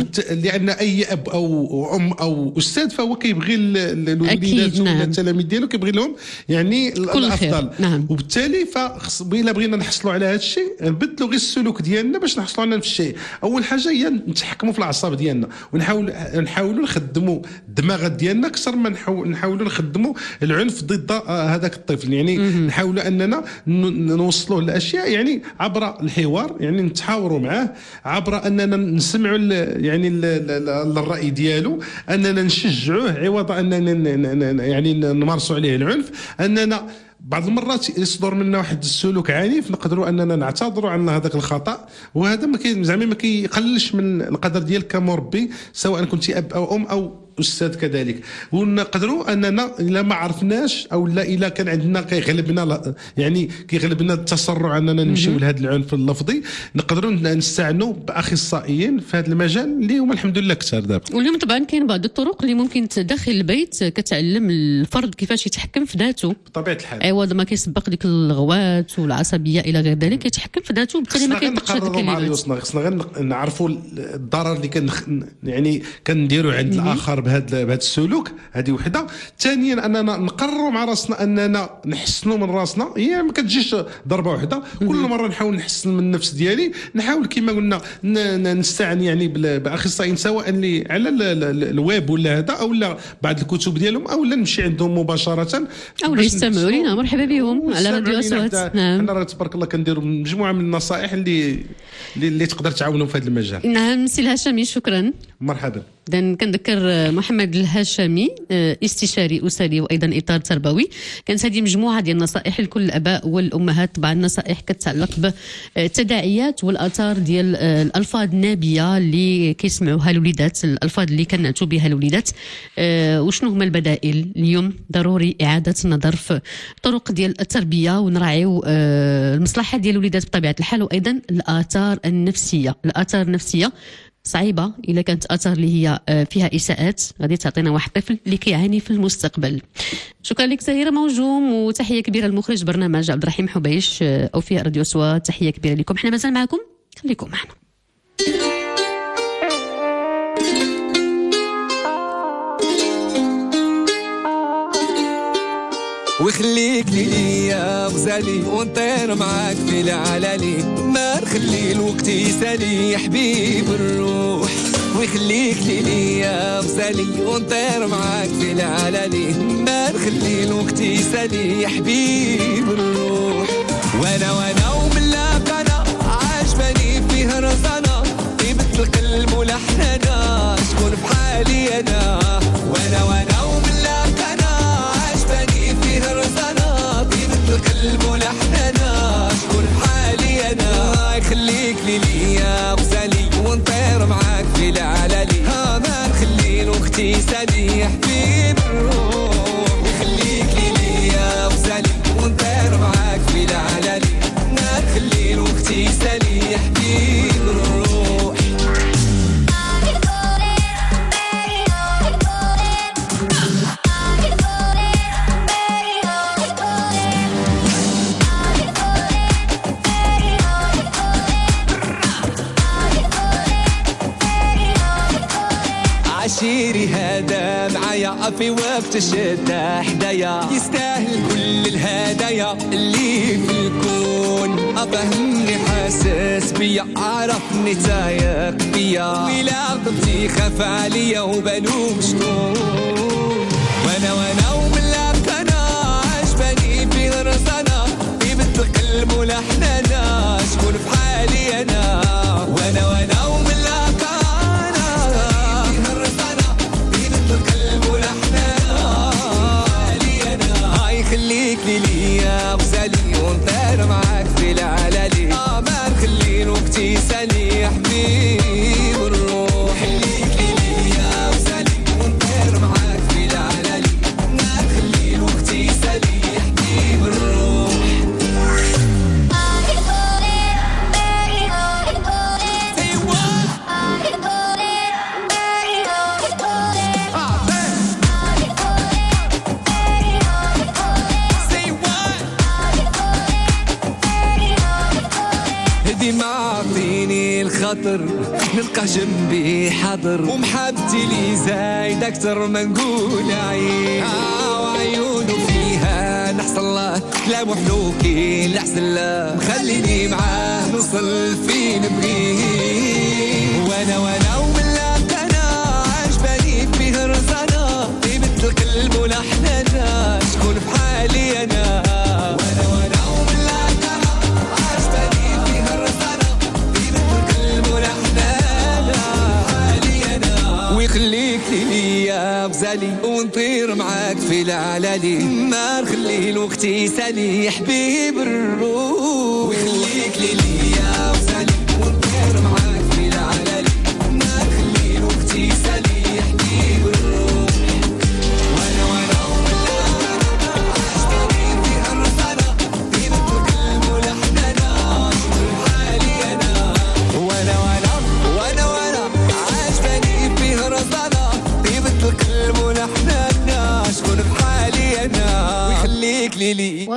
Speaker 3: لأن أي أب أو أم أو أستاذ فهو كيبغي الوليدات ولا التلاميذ ديالو كيبغي لهم يعني الافضل.
Speaker 2: نعم.
Speaker 3: وبالتالي فخص بغينا بغينا نحصلوا على هذا الشيء نبدلوا غير السلوك ديالنا باش نحصلوا على نفس الشيء. اول حاجه هي نتحكموا في الاعصاب ديالنا ونحاول نحاولوا نخدموا الدماغ ديالنا اكثر ما نحاولوا نخدموا العنف ضد هذاك الطفل. يعني نحاولوا اننا نوصلوا الاشياء يعني عبر الحوار، يعني نتحاوروا معاه عبر اننا نسمعوا يعني الراي ديالو، اننا نشجعوه عوض اننا يعني نمارسوا عليه العنف. اننا بعض المرات يصدر منا واحد السلوك عنيف نقدروا اننا نعتذروا عن هذاك الخطا، وهذا ما كي زعما ما كيقللش من القدر ديالك كمربي سواء كنتي اب او ام او استاذ كذلك، ونقدروا اننا الا ما عرفناش او لا الا كان عندنا كيغلبنا يعني كيغلبنا التسرع اننا نمشيو لهذا العنف اللفظي، نقدروا نستعنوا باخصائيين في هذا المجال اللي هما الحمد لله كثار دابا.
Speaker 2: واليوم طبعا كاين بعض الطرق اللي ممكن تدخل البيت كتعلم الفرد كيفاش يتحكم في ذاته
Speaker 3: بطبيعه الحال،
Speaker 2: عوض ما كيسبق ديك الغوات والعصبيه الى غير ذلك، يتحكم في ذاته وبالتالي ما كينطقش هذيك الكلمات.
Speaker 3: خصنا غير نعرفوا الضرر اللي كان يعني كنديروا عند الاخر بهذا بهذا السلوك، هذه وحده. ثانيا اننا نقرروا مع راسنا اننا نحسنوا من راسنا، هي ما كتجيش ضربه واحده، كل مره نحاول نحسن من النفس ديالي، نحاول كما قلنا نستعن يعني باخصائيين سواء اللي على الويب ولا هذا او لا بعض الكتب ديالهم او لا نمشي عندهم مباشره
Speaker 2: او يستمعوا لنا. مرحبا بهم على راديو اصوات.
Speaker 3: نعم حنا تبارك الله كنديروا مجموعه من النصائح اللي اللي تقدر تعاونوا في هذا المجال.
Speaker 2: نعم سي الهاشمي شكرا.
Speaker 3: مرحبا.
Speaker 2: إذن كنذكر محمد الهاشمي استشاري أسري وأيضا إطار تربوي. كانت هذه مجموعة ديال النصائح لكل الآباء والأمهات، طبعا نصائح كتعلق بالتداعيات والآثار ديال الألفاظ النابية اللي كيسمعوها الوليدات، الألفاظ اللي كنعتوا بها الوليدات، وشنو هما البدائل. اليوم ضروري إعادة النظر في طرق ديال التربية ونراعيو المصلحة ديال الوليدات بطبيعة الحال، وأيضا الآثار النفسية. الآثار النفسية صعيبة إلا كانت آثار اللي هي فيها إساءات غادي تعطينا واحد الطفل اللي كيعاني في المستقبل. شكرا لك سهيرة موجوم، وتحية كبيرة لمخرج برنامج عبد الرحيم حبيش أو فيها راديو أصوات. تحية كبيرة لكم، احنا مازال معكم، خليكم معنا.
Speaker 9: وخليك لي ليا غزالي ونطير معاك في العلالي، ما نخلي الوقت يسالي يا حبيب الروح. وخليك لي ليا غزالي ونطير معاك في العلالي، ما نخلي الوقت يسالي يا حبيب الروح. وانا وانا وملاقنا عاجباني فيه رزانا، طيبة القلب ولحننا شكون بحالي انا. وانا وانا القلب ولحننا شكون بحالي انا. يخليك لي ليا غزالي ونطير معاك في العلالي، ها ما نخلي الوقت يسالي يا حبيب الروح. يخليك لي ليا غزالي ونطير معاك في العلالي، ما نخلي الوقت يسالي يا حبيب الروح. عشيري هذا معايا في وقت الشدة حدايا، يستاهل كل الهدايا اللي في الكون. أفهمني حاسس بيا، عرفني تايق بيا، ولا غضبتي خاف عليا وبلوم شكون. وانا وانا وملاقنا عجباني في رزانا، طيبة القلب ولحننا شكون بحالي انا. وانا وانا خليك لي ليا غزالي ونطير معاك في العلالي، آه ما نخلي الوقت يسالي يا حبيب الروح. خليك لي ليا غزالي ونطير معاك في العلالي، ما نخلي الوقت يسالي يا حبيب الروح. معطيني الخطر نلقى جنبي حاضر، ومحبتي لي زايد اكثر ما نقول عين. آه وعيونه فيها نحصل الله لا محلوكي لحسن الله، مخليني معاه نوصل فين نبغيه. وانا وانا وملاقنا عجباني فيه رزانا، طيبة القلب ولحننا شكون بحالي انا. وانا وانا ويخليك لي ليا غزالي ونطير معاك في العلالي، ما نخلي الوقت يسالي يا حبيب الروح. ويخليك لي ليا غزالي ونطير معاك في العلالي، ما نخلي الوقت يسالي يا حبيب الروح.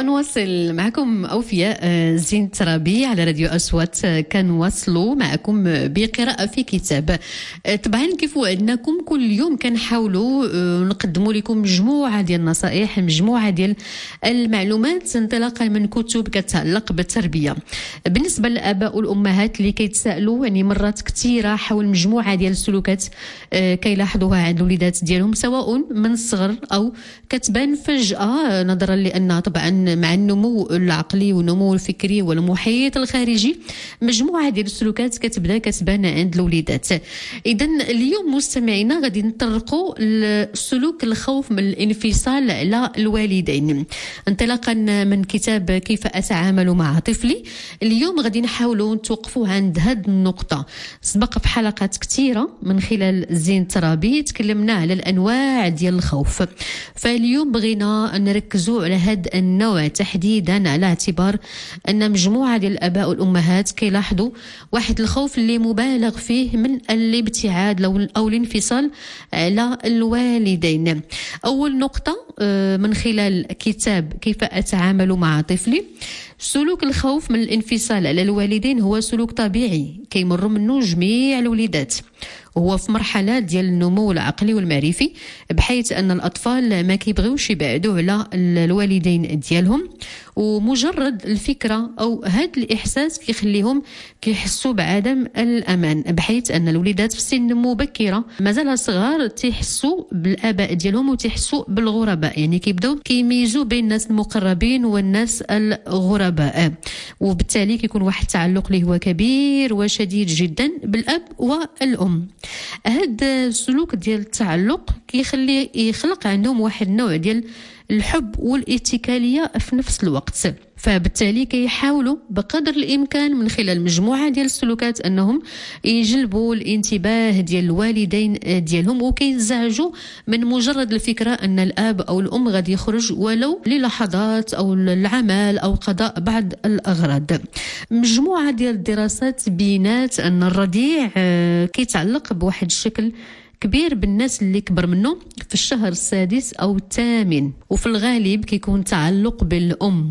Speaker 2: ونواصل معكم أوفياء زين الترابي على راديو أصوات. كنواصلوا معكم بقراءة في كتاب. طبعا كيف وعدناكم كل يوم كنحاولوا نقدموا لكم مجموعة ديال النصائح، مجموعة ديال المعلومات انطلاقا من كتب كتعلق بالتربية. بالنسبة للآباء والأمهات اللي كيتسائلوا يعني مرات كثيرة حول مجموعة ديال السلوكات كيلاحظوها عند الوليدات ديالهم سواء من الصغر أو كتبان فجأة نظرا لأن طبعا مع النمو العقلي والنمو الفكري والمحيط الخارجي مجموعة ديال السلوكات كتبدا كتبان عند الوليدات. إذا اليوم مستمعينا غادي نطرقوا لسلوك الخوف من الانفصال على الوالدين انطلاقا من كتاب كيف أتعامل مع طفلي. اليوم غادي نحاولوا نتوقفوا عند هذه النقطة. سبق في حلقات كثيرة من خلال زين الترابي تكلمنا على الأنواع ديال الخوف، فاليوم بغينا نركزوا على هذا النوع تحديدا على اعتبار أن مجموعة ديال الآباء والأمهات كيلاحظوا واحد الخوف اللي مبالغ فيه من الابتعاد أو الانفصال على الوالدين. أول نقطة من خلال كتاب كيف أتعامل مع طفلي، سلوك الخوف من الانفصال على الوالدين هو سلوك طبيعي كيمر منه جميع الوليدات، وهو في مرحلة ديال النمو العقلي والمعرفي، بحيث أن الأطفال ما كيبغيوش يبعدوا على الوالدين ديالهم، ومجرد الفكرة أو هذا الإحساس كيخليهم كيحسوا بعدم الأمان، بحيث أن الوليدات في سن مبكرة مازال صغار تيحسوا بالآباء ديالهم وتيحسوا بالغرباء، يعني كيبداو كيميزوا بين الناس المقربين والناس الغرباء، وبالتالي كيكون واحد التعلق اللي هو كبير وشديد جدا بالأب والأم. هذا السلوك ديال التعلق كيخلي يخلق عندهم واحد النوع ديال الحب والاتكالية في نفس الوقت، فبالتالي كيحاولوا بقدر الإمكان من خلال مجموعة ديال السلوكات أنهم يجلبوا الانتباه ديال الوالدين ديالهم، وكينزعجوا من مجرد الفكرة أن الأب أو الأم غادي يخرج ولو للحظات أو العمل أو قضاء بعض الأغراض. مجموعة ديال الدراسات بينات أن الرضيع كيتعلق بواحد الشكل كبير بالناس اللي كبر منه في الشهر السادس أو الثامن، وفي الغالب كيكون تعلق بالأم،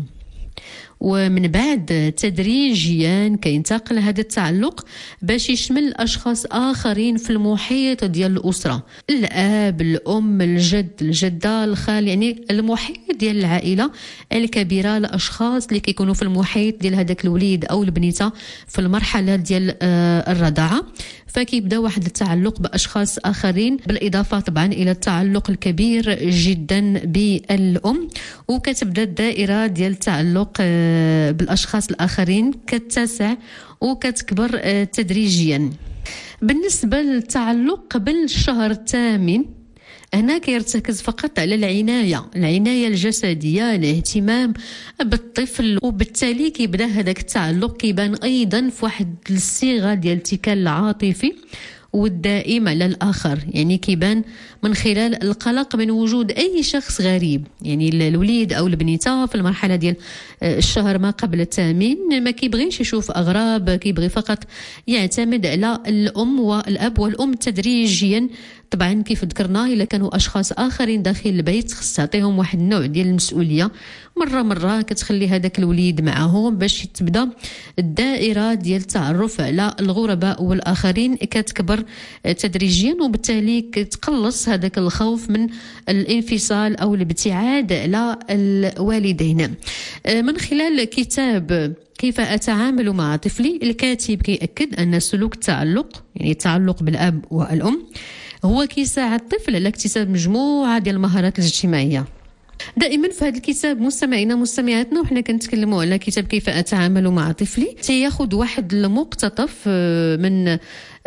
Speaker 2: ومن بعد تدريجيا كينتقل هذا التعلق باش يشمل أشخاص آخرين في المحيط ديال الأسرة، الأب، الأم، الجد، الجدة، الخال، يعني المحيط ديال العائلة الكبيرة، الأشخاص اللي كيكونوا في المحيط ديال هذاك الوليد أو البنيته في المرحلة ديال الرضاعة. فكيبدا واحد التعلق بأشخاص آخرين، بالإضافة طبعا إلى التعلق الكبير جدا بالأم، وكتبدا الدائرة ديال التعلق بالأشخاص الآخرين كتسع وكتكبر تدريجيا. بالنسبة للتعلق قبل الشهر الثامن، هنا كيرتكز فقط على العناية العناية الجسدية، الاهتمام بالطفل، وبالتالي كيبدا هذاك التعلق كيبان أيضا في واحد الصيغة ديال الاتكال العاطفي والدائم على الآخر، يعني كيبان من خلال القلق من وجود أي شخص غريب، يعني الوليد أو البنيته في المرحلة ديال الشهر ما قبل الثامن ما كيبغيش يشوف أغراب، كيبغي فقط يعتمد على الأم والأب والأم تدريجيا. طبعا كيف ذكرنا إلا كانوا أشخاص آخرين داخل البيت خص تعطيهم واحد النوع ديال المسؤولية، مرة مرة كتخلي هذاك الوليد معهم باش تبدا الدائرة ديال التعرف على الغرباء والآخرين كتكبر تدريجيا، وبالتالي كتقلص هذاك الخوف من الانفصال أو الابتعاد على الوالدين. من خلال كتاب كيف أتعامل مع طفلي، الكاتب كيأكد أن سلوك التعلق يعني التعلق بالأب والأم هو كيساعد الطفل على اكتساب مجموعة ديال المهارات الاجتماعية. دائما في هذا الكتاب مستمعينا مستمعاتنا وحنا كنتكلموا على كتاب كيف أتعامل مع طفلي، تياخذ واحد المقتطف من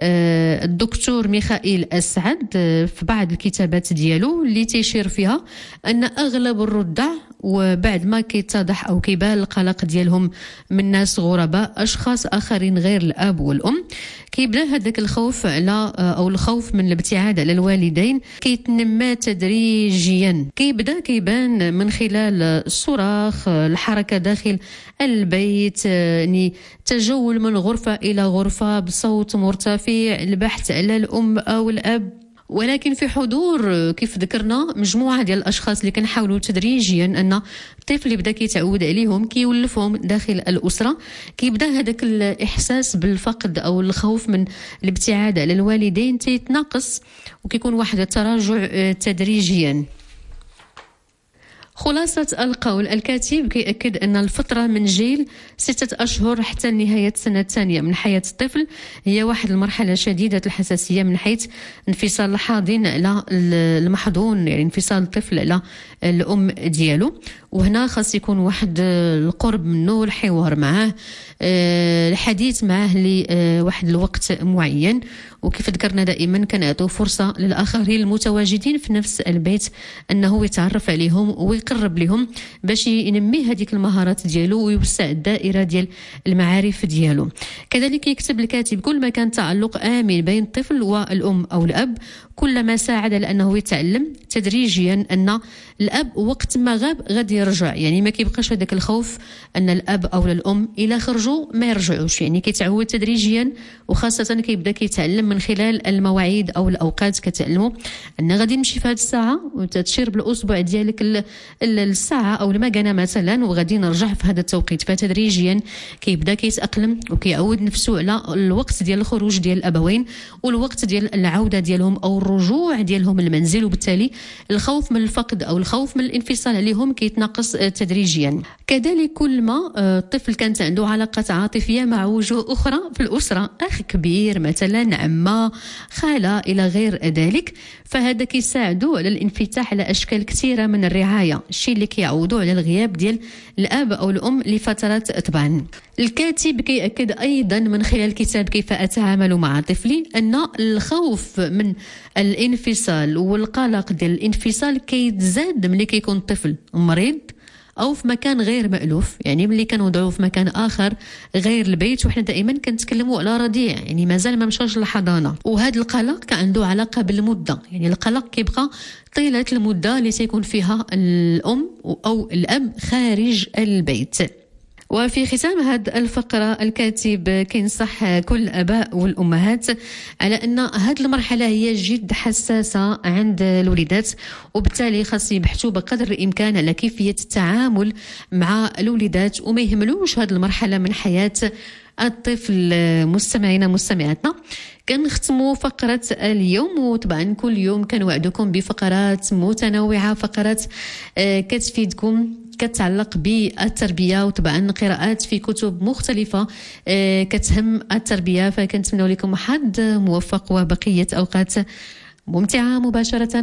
Speaker 2: الدكتور ميخائيل أسعد في بعض الكتابات ديالو اللي تيشير فيها أن أغلب الرضع وبعد ما كيتضح أو كيبان القلق ديالهم من ناس غرباء أشخاص آخرين غير الأب والأم، كيبدا هذاك الخوف على أو الخوف من الابتعاد على الوالدين كيتنمى تدريجيا، كيبدا كيبان من خلال الصراخ، الحركة داخل البيت، يعني تجول من غرفة إلى غرفة بصوت مرتفع، البحث على الأم أو الأب، ولكن في حضور كيف ذكرنا مجموعه ديال الاشخاص اللي كنحاولوا تدريجيا ان الطفل يبدا كيتعود عليهم كيولفهم داخل الاسره، كيبدا هذاك الاحساس بالفقد او الخوف من الابتعاد على الوالدين تيتناقص وكيكون واحد التراجع تدريجيا. خلاصة القول، الكاتب كيأكد أن الفترة من جيل ستة أشهر حتى نهاية السنة الثانية من حياة الطفل هي واحد المرحلة شديدة الحساسية من حيث انفصال الحاضن على المحضون، يعني انفصال الطفل على الأم ديالو، وهنا خاص يكون واحد القرب منه، الحوار معه، الحديث معه لواحد الوقت معين. وكيف ذكرنا دائما كنعطيو فرصة للآخرين المتواجدين في نفس البيت أنه يتعرف عليهم ويقرب لهم باش ينمي هذيك المهارات ديالو ويوسع الدائرة ديال المعارف ديالو. كذلك يكتب الكاتب كل ما كان تعلق آمن بين الطفل والأم أو الأب كلما ساعد لأنه يتعلم تدريجيا أن الأب وقت ما غاب غادي يرجع، يعني ما كيبقاش هذاك الخوف أن الأب أو الأم إلا خرجوا ما يرجعوش، يعني كيتعود تدريجيا، وخاصة كيبدا كيتعلم من خلال المواعيد أو الأوقات. كتعلموا أن غادي نمشي في هذه الساعة وتتشير بالأسبوع ديالك الساعة أو المكانة مثلا وغادي نرجع في هذا التوقيت، فتدريجيا كيبدا كيتأقلم وكيعود نفسه على الوقت ديال الخروج ديال الأبوين والوقت ديال العودة ديالهم أو الرجوع ديالهم للمنزل، وبالتالي الخوف من الفقد أو الخوف من الانفصال عليهم كيتناقص تدريجيا. كذلك كل ما الطفل كانت عنده علاقات عاطفية مع وجوه أخرى في الأسرة، أخ كبير مثلا، عمة، خالة إلى غير ذلك، فهذا كيساعدوا على الانفتاح على أشكال كثيرة من الرعاية، الشيء اللي كيعوضوا على الغياب ديال الأب أو الأم لفترات طبعا. الكاتب كيأكد أيضا من خلال كتاب كيف أتعامل مع طفلي أن الخوف من الانفصال والقلق ديال الانفصال كيتزاد ملي كيكون الطفل مريض أو في مكان غير مألوف، يعني ملي كنوضعوه في مكان آخر غير البيت، وحنا دائما كنتكلموا على رضيع يعني مازال ما مشاش للحضانة، وهذا القلق كان عنده علاقة بالمدة، يعني القلق كيبقى طيلة المدة اللي تيكون فيها الأم أو الأب خارج البيت. وفي ختام هذه الفقرة الكاتب كينصح كل الآباء والأمهات على أن هذه المرحلة هي جد حساسة عند الوليدات، وبالتالي خاص يبحثوا بقدر الإمكان على كيفية التعامل مع الوليدات وما يهملوش هذه المرحلة من حياة الطفل. مستمعينا مستمعاتنا، كنختموا فقرة اليوم، وطبعا كل يوم كنوعدكم بفقرات متنوعة، فقرات كتفيدكم كتعلق بالتربية، وطبعا قراءات في كتب مختلفة كتهم التربية. فكنتمنى لكم حظ موفق وبقية أوقات ممتعة مباشرة